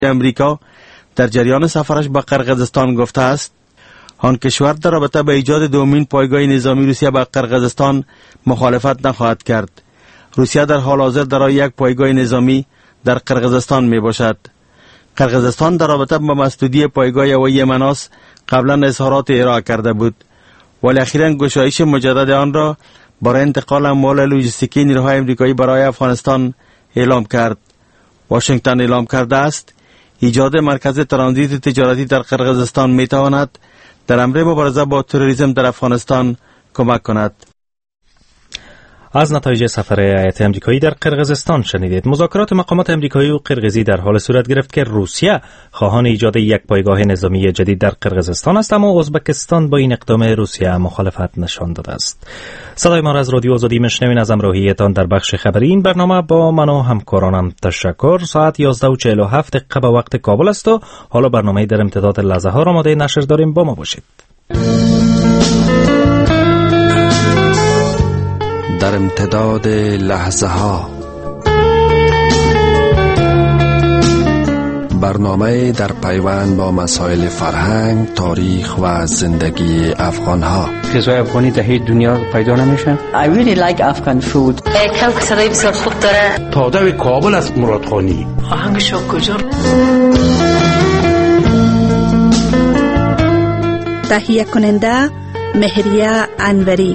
امریکا در جریان سفرش به قرقیزستان گفته است آن کشور در رابطه با ایجاد دومین پایگاه نظامی روسیه به قرقیزستان مخالفت نخواهد کرد. روسیه در حال حاضر در یک پایگاه نظامی در قرقیزستان می باشد. قرقیزستان در رابطه با مسدودی پایگاه هوایی مناس قبلا اظهارات ارائه کرده بود، ولی اخیراً گشایش مجدد آن را برای انتقال اموال لوجستیکی نیروهای امریکایی برای افغانستان اعلام کرد. واشنگتن اعلام کرده است ایجاد مرکز ترانزیت تجارتی در قرقیزستان می تواند در امر مبارزه با تروریسم در افغانستان کمک کند. از نتایج سفر هیئت امریکایی در قرقیزستان شنیدید. مذاکرات مقامات امریکایی و قرقیزی در حال صورت گرفت که روسیه خواهان ایجاد یک پایگاه نظامی جدید در قرقیزستان است، اما ازبکستان با این اقدام روسیه مخالفت نشان داده است. صدای ما را از رادیو آزادی میشنوید. از همراهیتان در بخش خبری این برنامه با من و همکارانم تشکر. ساعت 11:47 به وقت کابل است و حالا برنامه در امتداد لحظه ها را آماده نشر داریم. با ما باشید. در امتداد لحظه ها، برنامه در پیوند با مسائل فرهنگ، تاریخ و زندگی افغان ها. غذای افغانی در هیچ دنیا پیدا نمیشه. I really like Afghan food. کم که صدای بسیار خوب داره. تادوی کابل است مراد خانی. آهنگش کجا؟ تهیه کننده مهریه انوری.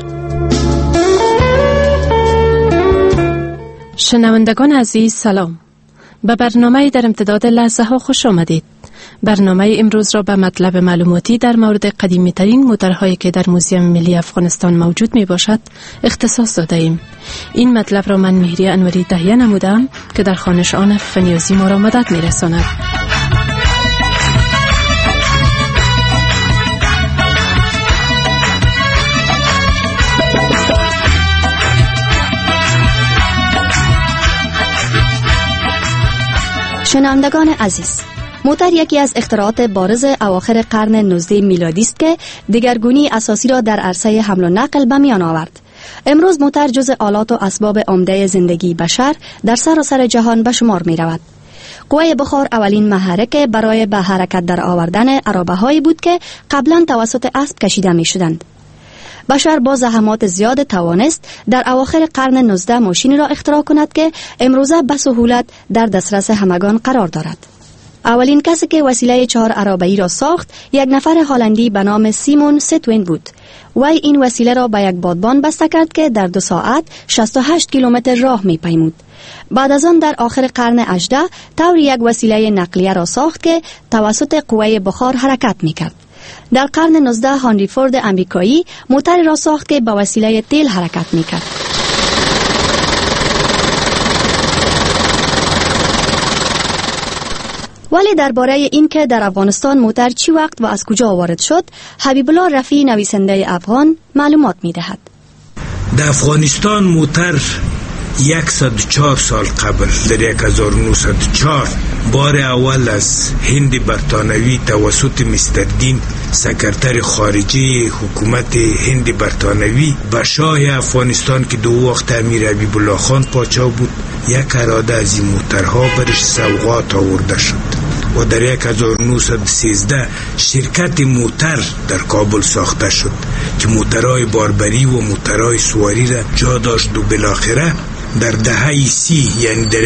شنوندگان عزیز سلام. به برنامه در امتداد لحظه ها خوش آمدید. برنامه امروز را به مطلب معلوماتی در مورد قدیمی ترین موترهایی که در موزیم ملی افغانستان موجود می باشد اختصاص داده ایم. این مطلب را من مهریه انوری تهیه نمودم که در خوانش آن فنیازی ما را مدد می رساند. شنوندگان عزیز، موتر یکی از اختراعات بارز اواخر قرن 19 میلادی است که دگرگونی اساسی را در عرصه حمل و نقل به میان آورد. امروز موتر جزء آلات و اسباب عمده زندگی بشر در سراسر جهان به شمار می رود. قوه بخار اولین محرک برای به حرکت در آوردن عرابه‌هایی بود که قبلا توسط اسب کشیده می شدند. بشر با زحمات زیاد توانست در اواخر قرن 19 ماشینی را اختراع کند که امروزه به سهولت در دسترس همگان قرار دارد. اولین کسی که وسیله 4 عرابه‌ای را ساخت یک نفر هلندی به نام سیمون ستوین بود. وی این وسیله را به یک بادبان بسته کرد که در 2 ساعت 68 کیلومتر راه می‌پیمود. بعد از آن در آخر قرن 18 طوری یک وسیله نقلیه را ساخت که توسط قوه بخار حرکت می‌کرد. در قرن 19 هنری فورد امریکایی موتر را ساخت که با وسیله تیل حرکت می‌کرد. ولی درباره این که در افغانستان موتر چی وقت و از کجا وارد شد، حبیب الله رفیعی نویسنده افغان معلومات می‌دهد. در افغانستان موتر 104 سال قبل در 1904 بار اول از هند برطانوی توسط مستر دین سکرتر خارجه حکومت هند برطانوی به شاه افغانستان که دو وقت امیر حبیب الله خان پادشاه بود یک اراده از این موترها برش سوغات آورده شد و در 1913 شرکت موتر در کابل ساخته شد که موترهای باربری و موترهای سواری را جا داشت و بالاخره در دهه 30 یعنی در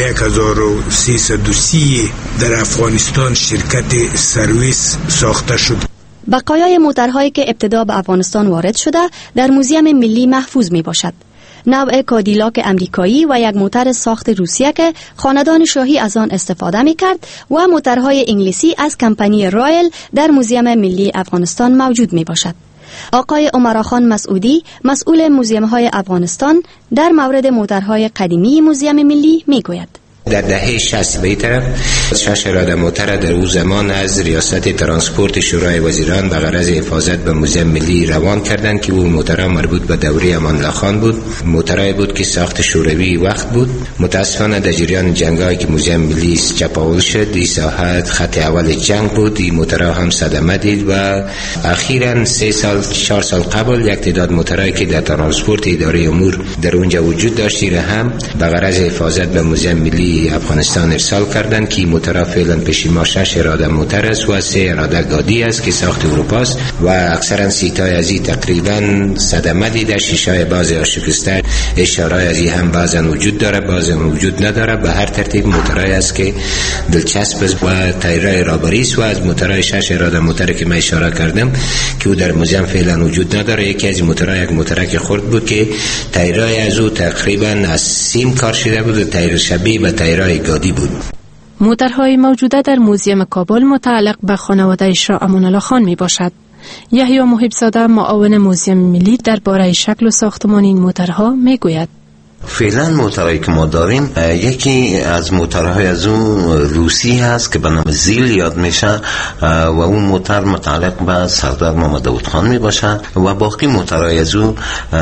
1330 در افغانستان شرکت سرویس ساخته شد. بقایای موترهایی که ابتدا به افغانستان وارد شده در موزیم ملی محفوظ می باشد. نوع کادیلاک امریکایی و یک موتر ساخت روسیه که خاندان شاهی از آن استفاده می کرد و موترهای انگلیسی از کمپانی رایل در موزیم ملی افغانستان موجود می باشد. آقای عمراخان مسعودی مسئول موزیم‌های افغانستان در مورد موترهای قدیمی موزیم ملی می گوید. در دهه 60 به طرف 6 اراده موتر در او زمان از ریاست ترانسپورت شورای وزیران به غرض حفاظت به موزیم ملی روان کردند که او موترها مربوط به دوره امان الله خان بود. موترایی بود که ساخت شوروی وقت بود. متاسفانه در جریان جنگایی که موزیم ملی چپاول شد این ساحت خط اول جنگ بود. این موترها هم صدمه دید و اخیراً 4 سال قبل یک تعداد موترایی که در ترانسپورت اداره امور در اونجا وجود داشت هم به غرض حفاظت به موزیم ملی ملی افغانستان ارسال کردند که موتر فعلا پیش ما 6 اراده موتر است و 3 اراده گادی است که ساخت اروپا است و اکثرا سیتای از این تقریبا صدمه دیده، شیشه بعضی شکسته، اشاره از این هم بعضا وجود داره بعضا وجود نداره. به هر ترتیب موترای است که دلچسب است و تایرای رابری است و از موترای 6 اراده موتر که من اشاره کردم که او در موزیم فعلا وجود نداره. یکی از موترها یک موترک خرد بود که تایرای از او تقریبا از سیم کار شده بود و تایر شبیه به تایرای گادی بود. موترهای موجوده در موزیم کابل متعلق به خانواده شاه امان الله خان می باشد. یحیی محب‌زاده معاون موزیم ملی درباره شکل و ساختمان این موترها می گوید. فعلا موترهایی که ما داریم، یکی از موترهای از اون روسی هست که به نام زیل یاد میشه و اون موتر متعلق به سردار محمد داود خان می باشه و باقی موترهای از اون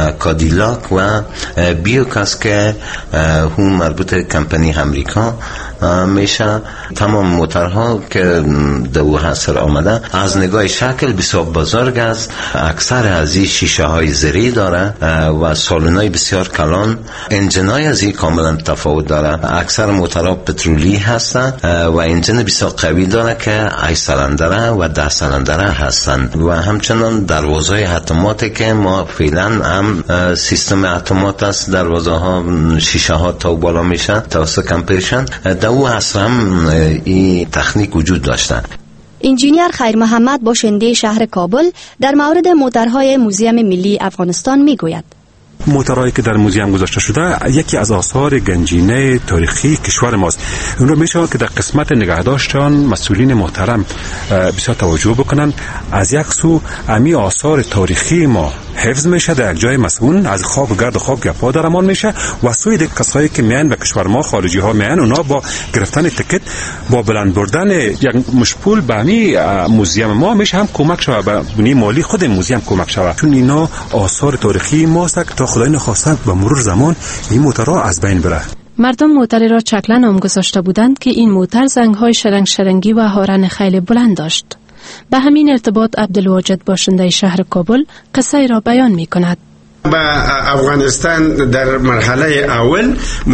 کادیلاک و بیوکاس که اون مربوط کمپانی امریکا میشه. تمام موترها که دو حاصل آمده از نگاه شکل بسیار بزرگ است. اکثر از این شیشه های زری داره و سالونای بسیار کلان. انجنای از این کاملا تفاوت داره. اکثر موترها پترولی هستن و انجن بسیار قوی داره که 8 سیلندره و 10 سیلندره هستند و همچنان دروازه اتوماتی که ما فعلا هم سیستم اتومات است. دروازه ها شیشه ها تا بالا میشه توسط کمپرشن. او اصلا این تکنیک وجود داشتن. انجینیر خیر محمد باشنده شهر کابل در مورد موترهای موزیم ملی افغانستان میگوید. موترهایی که در موزیم گذاشته شده یکی از آثار گنجینه تاریخی کشور ماست. اون رو میشه که در قسمت نگهداشتان مسئولین محترم بسیار توجه بکنن. از یک سو امی آثار تاریخی ما حفظ میشه در یک جای مسئول، از خواب و گرد و خواب گپا درمان میشه و سوی دیگه کسایی که میان به کشور ما خارجی ها میان اونا با گرفتن تیکت با بلند بردن یک مشپول به امی موزیم ما میشه هم کمک شود به بنیه مالی خود موزیم کمک شود، چون اینا آثار تاریخی ماست تا خدای نخواسته به مرور زمان این موترها از بین بره. مردم موتر را چکله نام گذاشته بودند که این موتر زنگ‌های شرنگی و هارن خیلی بلند داشت. به همین ارتباط عبدالواجد باشنده شهر کابل قصه را بیان می کند. با افغانستان در مرحله اول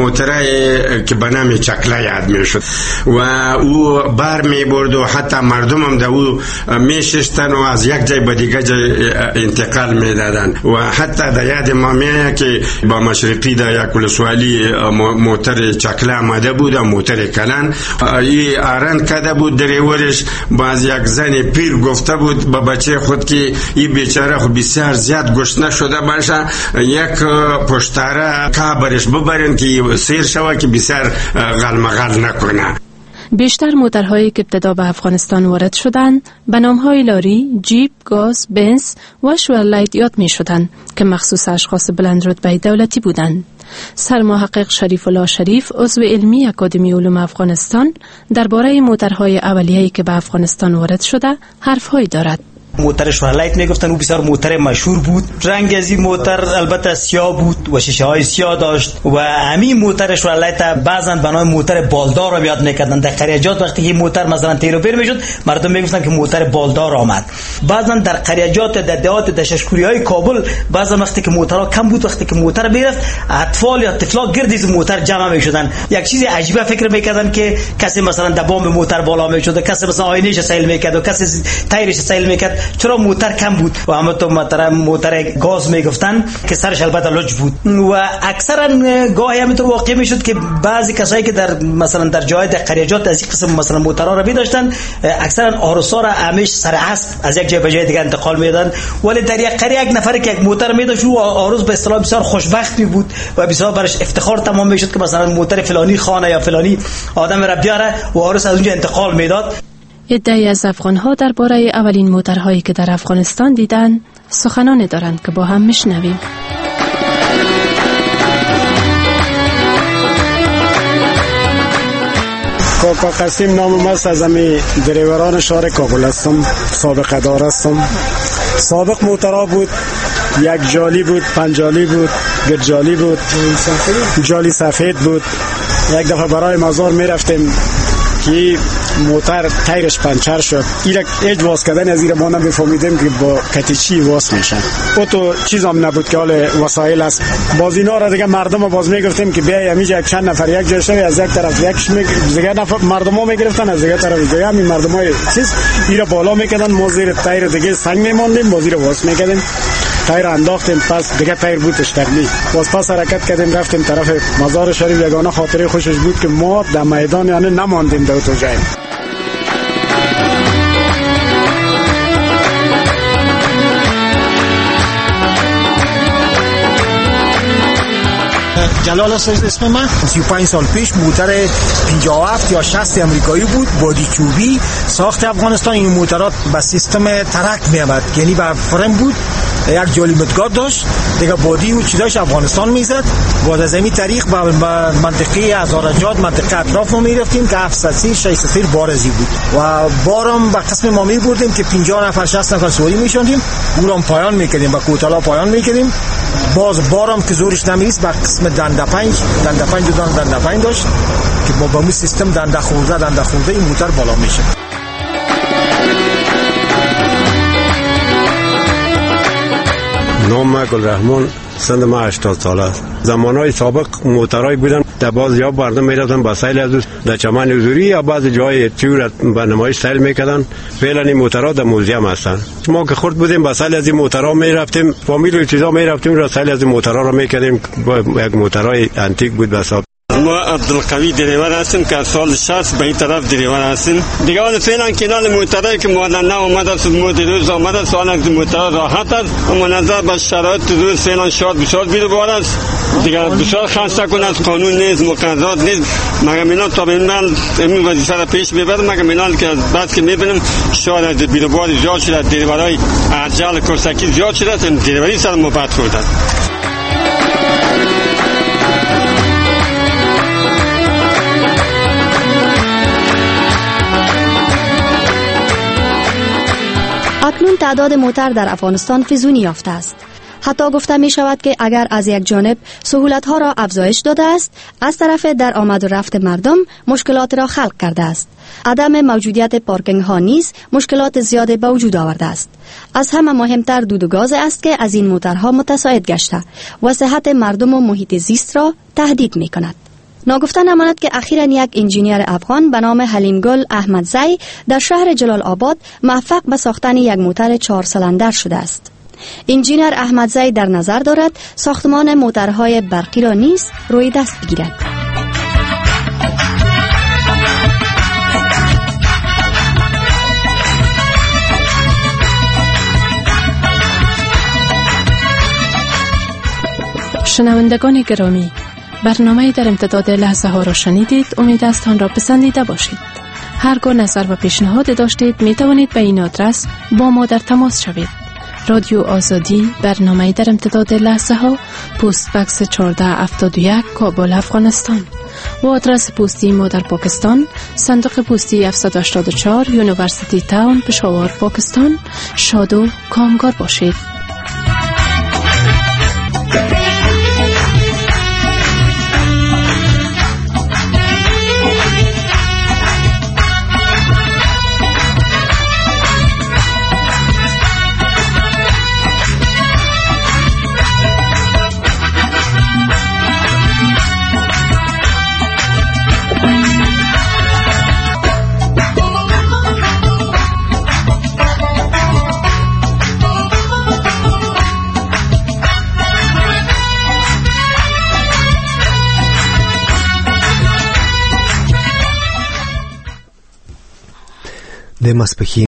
موترهای که به نام چکله یاد می شد و او بار می برد و حتی مردم هم در او می شستن و از یک جای به دیگه جای انتقال می دادن و حتی در یاد ما میه که با مشرقی در یک ولسوالی موتر چکله آمده بود و موتر کلان ای آرند کده بود دریورش. باز یک زن پیر گفته بود به بچه خود که ای بیچاره خود بسیار زیاد گشنه شده باشه، یک پشتاره کابرش ببرین که سیر شوه که بسیار غلمغل نکنه. بیشتر موترهایی که ابتدا به افغانستان وارد شدند به نامهای لاری، جیپ، گاز، بنز و شورلایت یاد می شدند که مخصوص اشخاص بلند رتبه دولتی بودند. سرمحقق شریف الله شریف عضو علمی اکادمی علوم افغانستان درباره موترهای اولیه‌ای که به افغانستان وارد شده حرف‌هایی دارد. موتر شورلایت میگفتن، او بسیار موتر مشهور بود. رنگ از این موتر البته سیاه بود و شیشه های سیاه داشت و همین موتر شورلایت بعضا به نام موتر بالدار را یاد میکردن. در قریجات وقتی این موتر مثلا تیروبر میشد مردم میگفتن که موتر بالدار آمد. بعضا در قریجات در دهات دششکوری های کابل بعضا وقتی که موترها کم بود، وقتی که موتر میرفت اطفال یا طفلا گرد این موتر جمع میشدن. یک چیز عجیبه فکر میکردن که کسی مثلا دبام موتر بالا میشد، کسی مثلا آینه‌اش سیل میکرد و کسی تایرش سیل میکرد، چرا موتر کم بود. و اما تو موتر گاز میگفتن که سرش البته لج بود و اکثرا گاهی همینطور واقع میشد که بعضی کسایی که در مثلا در جای در قریجات از این قسم مثلا موترها را می‌داشتن اکثرا آرسا را همیش سر اسب از یک جای به جای دیگه انتقال میدادن. ولی در یک قریه یک نفر که یک موتر می‌داشت و آرز به اصطلاح بسیار خوشبخت بود و بسیار برش افتخار تمام میشد که مثلا موتر فلانی خانه یا فلانی آدم را بیاره و آرز از اونجا انتقال میداد. عده‌ای از افغان‌ها درباره اولین موترهایی که در افغانستان دیدن سخنانی دارند که با هم میشنویم. کاکا قسیم نامم است، از امی دریوران شهر کابل هستم، سابقه دار هستم. سابق موترها بود، یک جالی بود، 5 جالی بود، گرجالی بود، جالی سفید بود. یک دفعه برای مزار می رفتیم که موتر تایرش پنچر شد، هیچ واس کردن از این ما نمیفهمیدیم که با کتیچی واس میشن. او تو چیز هم نبود که حال وسایل است. باز اینا را دیگه مردم باز میگفتیم که بیای همینجا یک چند نفر یک جای شوی، از یک طرف یکش دیگه نفر مردم ها میگرفتن، از دیگه طرف دیگه همین مردم های چیز ایرا بالا میکردن، ما زیر تایر دیگه سنگ میماندیم، باز ایرا واس میکردیم، تایر انداختیم، پس دیگه تایر بودش تقلیل. باز پس حرکت کردیم رفتیم طرف مزار شریف. یگانه خاطره خوشش بود که ما در میدان یعنی نماندیم در تو جای. جلال است اسم من. 35 سال پیش موتر 57 یا 60 امریکایی بود، بادی چوبی، ساخت افغانستان. این موترات با سیستم ترک می‌آمد، یعنی با فرم بود، یک جالی مدگار داشت، دیگه بادی و چیزاش افغانستان میزد. بعد از این طریق با منطقه هزارجاد، منطقه اطراف ما میرفتیم که 700 600 بارزی بود و بارم با قسم ما میبردیم که 50 نفر 60 نفر سواری میشوندیم، اونم پایان میکردیم، با کوتالا پایان میکردیم. باز بارم که زورش نمیست با قسم دنده پنج داشت که با اون سیستم دنده خورده این موتر بالا میشه. نام گلرحمان، سن ما 80 ساله است. زمانهای سابق موترهای بودن در باز یا مردم میرفتن با سیل از در چمن حضوری یا بعض جای تور به نمایش سیل میکردن. فعلا این موترها در موزیم هستن. ما که خرد بودیم با سیل از این موترها میرفتیم، فامیل و چیزا میرفتیم را سیل از این موترها را میکردیم. یک موترهای انتیک بود بساب. ما عبدالقوی دریور هستیم که سال 60 به این طرف دریور هستیم. دیگه حالا فعلا کنال موترایی که مدل نه اومده است، مدل روز آمده سال از موتر راحت است و منظر به شرایط روز فعلا شاد بسیار بیروبار است. دیگه بسیار خسته کن از قانون نیست، مقررات نیست. مگر اینا تا به این وظیفه را پیش ببرم، مگر اینا که بعد که میبینیم شاد از بیروبار زیاد شده، دریورای عجل کرسکی زیاد شده، دریوری سر مباد خورده. اکنون تعداد موتر در افغانستان فزونی یافته است. حتی گفته می شود که اگر از یک جانب سهولت ها را افزایش داده است، از طرف در آمد و رفت مردم مشکلات را خلق کرده است. عدم موجودیت پارکینگ ها نیز مشکلات زیاد به وجود آورده است. از همه مهمتر دود و گاز است که از این موترها متساعد گشته و صحت مردم و محیط زیست را تهدید می کند. ناگفته نماند که اخیراً یک انجینیر افغان به نام حلیم گل احمدزی در شهر جلال آباد موفق به ساختن یک موتر 4 سیلندر شده است. انجینیر احمدزی در نظر دارد ساختمان موترهای برقی را نیز روی دست بگیرد. شنوندگان گرامی، برنامه در امتداد لحظه ها را شنیدید. امید است آن را پسندیده باشید. هرگاه نظر و پیشنهاد داشتید می توانید به این آدرس با ما در تماس شوید. رادیو آزادی، برنامه در امتداد لحظه ها، پست بکس 1471 کابل افغانستان و آدرس پستی ما در پاکستان، صندوق پستی 784 یونیورسیتی تاون پشاور پاکستان. شاد و کامگار باشید. de Maspejín.